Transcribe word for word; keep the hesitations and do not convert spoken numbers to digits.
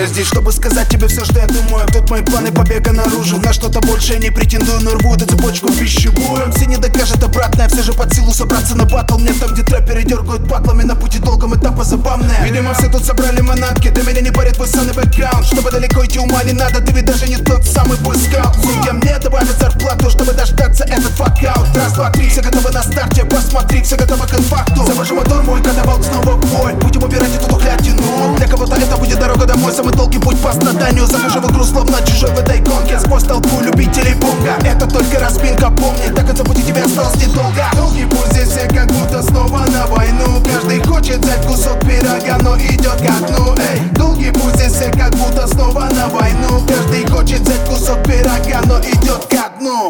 Я здесь, чтобы сказать тебе все, что я думаю. Тут мои планы побега наружу. На что-то больше не претендую, но рву эту цепочку пищевую. Все не докажет обратное, все же под силу собраться на батл. Мне там, где трэперы дергают патлами, на пути долгом этапа забавные. Видимо, все тут собрали манатки, да меня не парит твой санный бэкграунд. Чтобы далеко идти ума не надо, ты ведь даже не тот самый бойскаут. Судья мне добавит зарплату, чтобы дождаться этот факаут. Раз, два, три, все готовы на старте, посмотри, все готовы к инфаркту. Завожу мотор, мой катавалк снова в бой. Будем убирать эту тухлятину. Для кого-то это будет дорога домой, самый долгий путь по страданию. Захожу в игру, словно чужой в этой гонке. Сквозь толпу любителей бонга. Это только разминка, помни, до конца пути тебе осталось недолго. Долгий путь здесь все как будто снова на войну. Каждый хочет взять кусок пирога, но идет ко дну. Эй, долгий путь здесь все как будто снова на войну. Каждый хочет взять кусок пирога, но идет ко дну.